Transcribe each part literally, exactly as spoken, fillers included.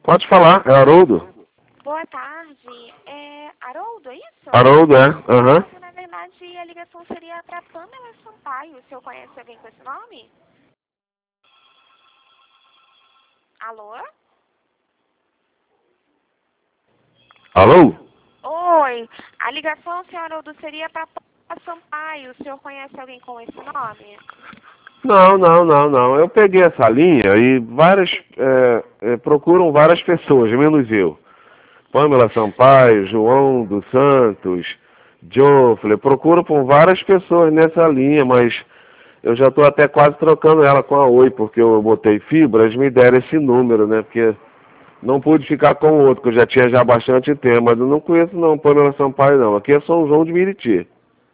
Pode falar, é Haroldo. Boa tarde. É Haroldo, é isso? Haroldo, é? Aham. Uhum. Na verdade, a ligação seria para Pamela Sampaio. O senhor conhece alguém com esse nome? Alô? Alô? Oi. A ligação, senhor Haroldo, seria para Pamela Sampaio. O senhor conhece alguém com esse nome? Não, não, não, não. Eu peguei essa linha e várias, é, é, procuram várias pessoas, menos eu. Pamela Sampaio, João dos Santos, Jofle, procuro por várias pessoas nessa linha, mas eu já estou até quase trocando ela com a Oi, porque eu botei fibra, eles me deram esse número, né? Porque não pude ficar com o outro, que eu já tinha já há bastante tempo, mas eu não conheço não, Pamela Sampaio não. Aqui é São João de Miriti.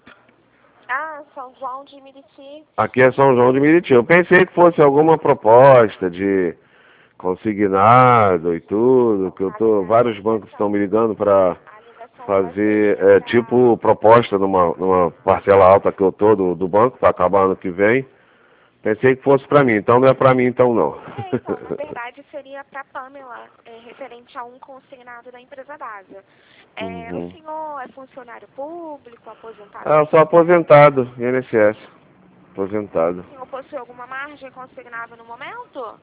Ah, São João de Miriti. Aqui é São João de Miriti. Eu pensei que fosse alguma proposta de consignado e tudo, que eu tô, vários bancos estão me ligando para fazer é, tipo proposta numa, numa parcela alta que eu tô do, do banco para acabar ano que vem. Pensei que fosse para mim, então não é para mim então não. É, então, na verdade seria para Pamela, é, referente a um consignado da empresa DASA. É, Uhum. O senhor é funcionário público, aposentado? Ah, eu sou aposentado, I N S S. Aposentado. O senhor possui alguma margem consignada no momento?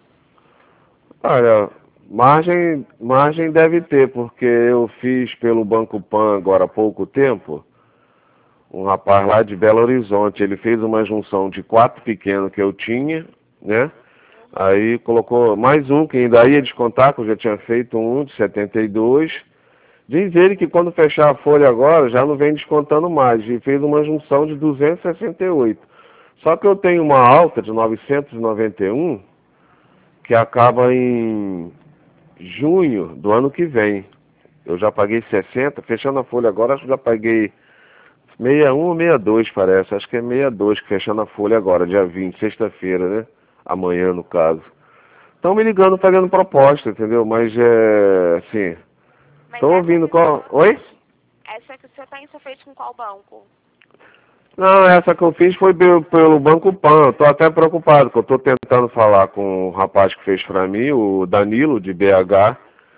Olha, margem, margem deve ter, porque eu fiz pelo Banco Pan agora há pouco tempo, um rapaz lá de Belo Horizonte, ele fez uma junção de quatro pequenos que eu tinha, né? Aí colocou mais um, que ainda ia descontar, que eu já tinha feito um de setenta e dois. Diz ele que quando fechar a folha agora, já não vem descontando mais, e fez uma junção de duzentos e sessenta e oito. Só que eu tenho uma alta de novecentos e noventa e um, que acaba em junho do ano que vem. Eu já paguei sessenta, fechando a folha agora, acho que já paguei sessenta e um ou sessenta e dois, parece. Acho que é sessenta e dois, que fechando a folha agora, dia vinte, sexta-feira, né? Amanhã, no caso. Estão me ligando, fazendo proposta, entendeu? Mas, é, assim, estão ouvindo qual... Oi? Essa que o senhor tem, você fez com qual banco? Não, essa que eu fiz foi pelo, pelo Banco Pan. Estou até preocupado, que eu estou tentando falar com o rapaz que fez para mim, o Danilo, de B H,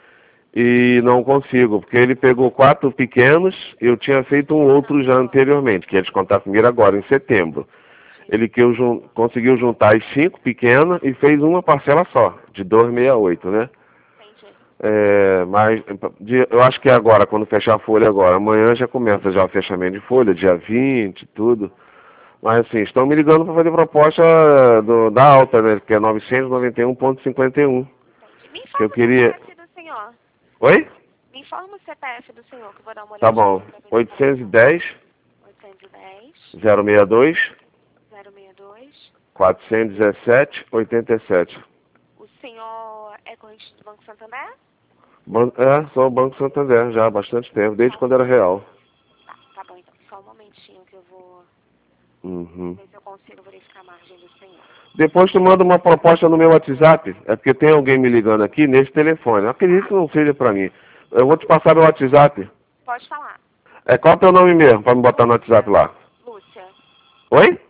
e não consigo, porque ele pegou quatro pequenos, eu tinha feito um outro já anteriormente, que ia descontar primeiro agora, em setembro. Ele que eu jun... conseguiu juntar as cinco pequenas e fez uma parcela só, de duzentos e sessenta e oito, né? Entendi. É, mas de- eu acho que é agora, quando fechar a folha agora. Amanhã já começa já o fechamento de folha, dia vinte, tudo. Mas assim, estão me ligando para fazer proposta do, da alta, né? Que é novecentos e noventa e um vírgula cinquenta e um. Entendi. Me Que eu informa o queria... C P F do senhor. Oi? Me informa o C P F do senhor, que eu vou dar uma Tá olhadinha. bom. oitocentos e dez, oitocentos e dez, zero sessenta e dois, zero sessenta e dois. quatrocentos e dezessete, oitenta e sete. O senhor é corrente do Banco Santander? Ban- É, sou o Banco Santander já há bastante tempo, desde quando era real. Tá, tá bom então. Só um momentinho que eu vou Uhum. ver se eu consigo verificar a margem do senhor. Depois tu manda uma proposta no meu WhatsApp. É porque tem alguém me ligando aqui nesse telefone. Eu acredito que não seja pra mim. Eu vou te passar meu WhatsApp. Pode falar. É, qual é o teu nome mesmo, pra me botar no WhatsApp lá? Lúcia. Oi?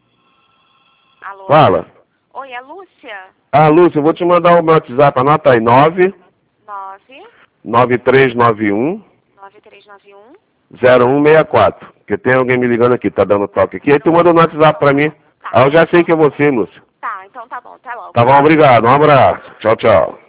Alô? Fala. Oi, é Lúcia? Ah, Lúcia, eu vou te mandar o meu WhatsApp. Anota aí, nove nove nove três nove um nove três nove um. zero um seis quatro. Porque tem alguém me ligando aqui, tá dando toque aqui. Aí tu manda no WhatsApp pra mim. Ah, eu já sei que é você, Lúcia. Tá, então tá bom. Até logo. Tá bom, obrigado. Um abraço. Tchau, tchau.